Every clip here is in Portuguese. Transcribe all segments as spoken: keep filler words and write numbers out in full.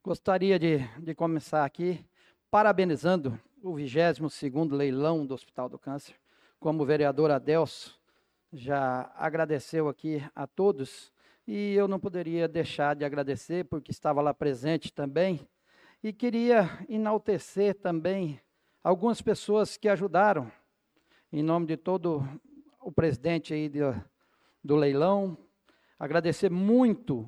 Gostaria de, de começar aqui parabenizando o vigésimo segundo leilão do Hospital do Câncer. Como o vereador Adelso já agradeceu aqui a todos, e eu não poderia deixar de agradecer, porque estava lá presente também, e queria enaltecer também algumas pessoas que ajudaram, em nome de todo o presidente aí do, do leilão, agradecer muito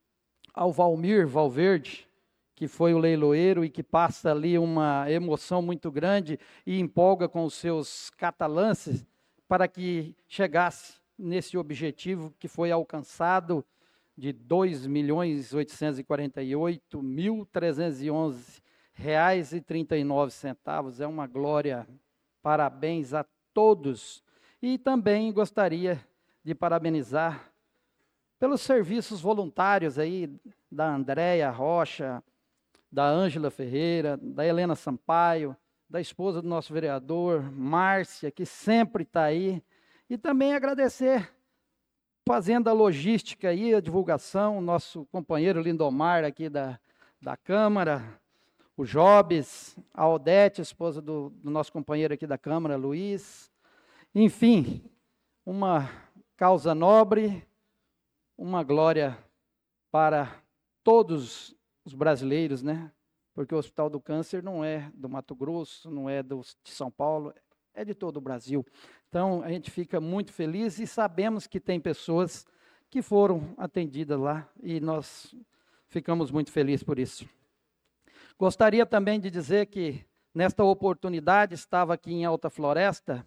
ao Valmir Valverde, que foi o leiloeiro e que passa ali uma emoção muito grande e empolga com os seus catalães para que chegasse nesse objetivo que foi alcançado de dois milhões oitocentos e quarenta e oito mil trezentos e onze reais e trinta e nove centavos. É uma glória. Parabéns a todos. E também gostaria de parabenizar pelos serviços voluntários aí da Andréia Rocha, da Ângela Ferreira, da Helena Sampaio, da esposa do nosso vereador, Márcia, que sempre está aí. E também agradecer, fazendo a logística aí, a divulgação, o nosso companheiro Lindomar aqui da, da Câmara, o Jobes, a Odete, esposa do, do nosso companheiro aqui da Câmara, Luiz. Enfim, uma causa nobre, uma glória para todos os brasileiros, né? Porque o Hospital do Câncer não é do Mato Grosso, não é do, de São Paulo, é de todo o Brasil. Então, a gente fica muito feliz e sabemos que tem pessoas que foram atendidas lá e nós ficamos muito felizes por isso. Gostaria também de dizer que, nesta oportunidade, estava aqui em Alta Floresta,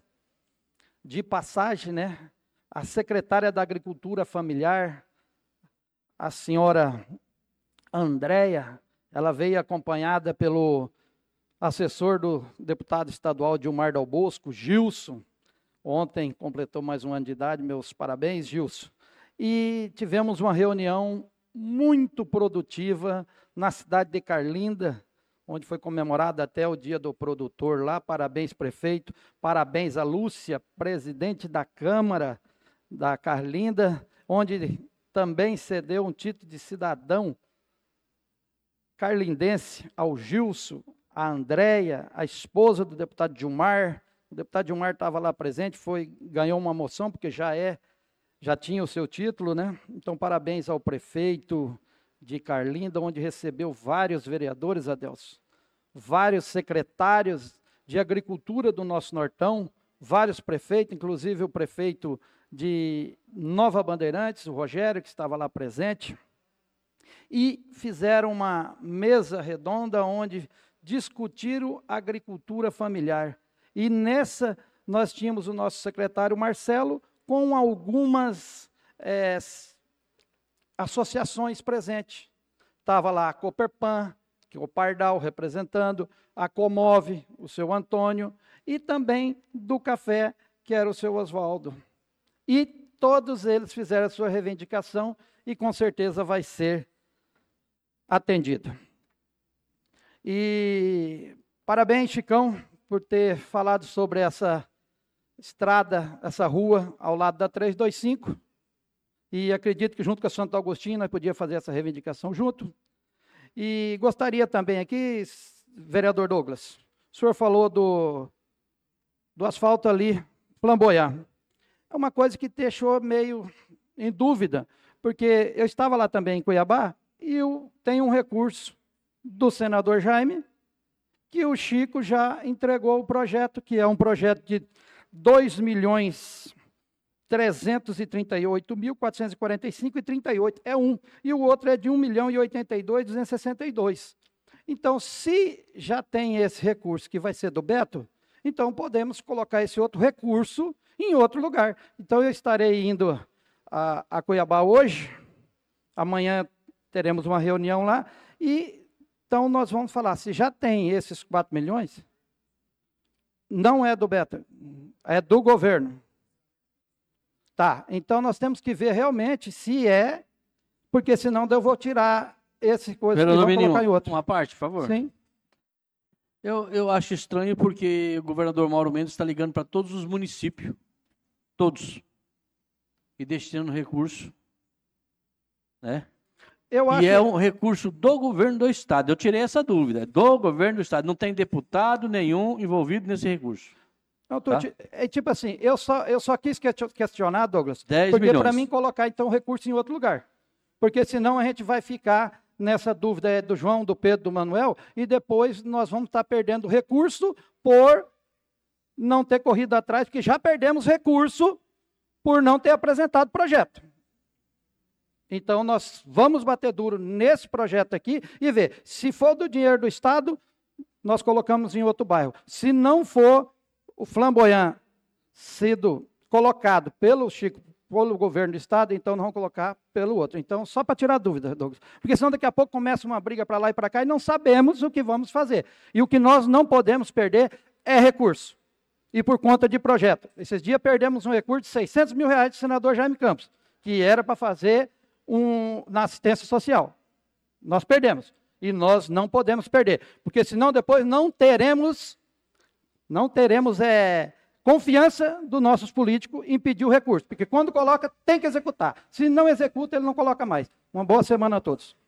de passagem, né, a secretária da Agricultura Familiar, a senhora Andréia, ela veio acompanhada pelo assessor do deputado estadual Dilmar Dal Bosco, Gilson. Ontem completou mais um ano de idade, meus parabéns, Gilson. E tivemos uma reunião muito produtiva na cidade de Carlinda, onde foi comemorado até o dia do produtor lá. Parabéns, prefeito. Parabéns a Lúcia, presidente da Câmara da Carlinda, onde também cedeu um título de cidadão carlindense ao Gilson, a Andréia, a esposa do deputado Dilmar. O deputado Dilmar estava lá presente, foi, ganhou uma moção, porque já é, já tinha o seu título, né? Então, parabéns ao prefeito de Carlinda, onde recebeu vários vereadores, Adelso, vários secretários de agricultura do nosso Nortão, vários prefeitos, inclusive o prefeito de Nova Bandeirantes, o Rogério, que estava lá presente, e fizeram uma mesa redonda onde discutiram agricultura familiar. E nessa nós tínhamos o nosso secretário Marcelo com algumas é, associações presentes. Estava lá a Cooperpan, que é o Pardal representando, a Comove, o seu Antônio, e também do Café, que era o seu Oswaldo. E todos eles fizeram a sua reivindicação e com certeza vai ser atendido. E parabéns, Chicão, por ter falado sobre essa estrada, essa rua ao lado da trezentos e vinte e cinco. E acredito que junto com a Santo Agostinho nós podíamos fazer essa reivindicação junto. E gostaria também aqui, vereador Douglas, o senhor falou do, do asfalto ali, Flamboyant. É uma coisa que deixou meio em dúvida, porque eu estava lá também em Cuiabá e eu tenho um recurso do senador Jaime, que o Chico já entregou o projeto, que é um projeto de dois milhões trezentos e trinta e oito mil quatrocentos e quarenta e cinco reais e trinta e oito centavos, é um, e o outro é de um milhão e oitenta e dois mil duzentos e sessenta e dois. Então, se já tem esse recurso que vai ser do Beto, então podemos colocar esse outro recurso em outro lugar. Então, eu estarei indo a, a Cuiabá hoje, amanhã teremos uma reunião lá, e então nós vamos falar, se já tem esses quatro milhões, não é do Beto, é do governo. Tá, então nós temos que ver realmente se é, porque senão eu vou tirar esse coisa e vou colocar em outro. Uma parte, por favor. Sim. Eu, eu acho estranho porque o governador Mauro Mendes está ligando para todos os municípios, todos, e destinando recurso, né? Eu acho... E é um recurso do governo do Estado. Eu tirei essa dúvida. É do governo do Estado. Não tem deputado nenhum envolvido nesse recurso. Não, tô Tá? ti- é tipo assim, eu só, eu só quis que- questionar, Douglas, dez porque milhões. para mim colocar então o recurso em outro lugar. Porque senão a gente vai ficar nessa dúvida é, do João, do Pedro, do Manuel, e depois nós vamos estar perdendo recurso por não ter corrido atrás, porque já perdemos recurso por não ter apresentado projeto. Então nós vamos bater duro nesse projeto aqui e ver, se for do dinheiro do Estado, nós colocamos em outro bairro. Se não for o Flamboyant sido colocado pelo Chico, pelo governo do Estado, então nós vamos colocar pelo outro. Então, só para tirar dúvida, Douglas. Porque senão daqui a pouco começa uma briga para lá e para cá e não sabemos o que vamos fazer. E o que nós não podemos perder é recurso. E por conta de projeto. Esses dias perdemos um recurso de seiscentos mil reais do senador Jaime Campos, que era para fazer um, na assistência social. Nós perdemos. E nós não podemos perder. Porque senão depois não teremos... Não teremos é, confiança dos nossos políticos em pedir o recurso. Porque quando coloca, tem que executar. Se não executa, ele não coloca mais. Uma boa semana a todos.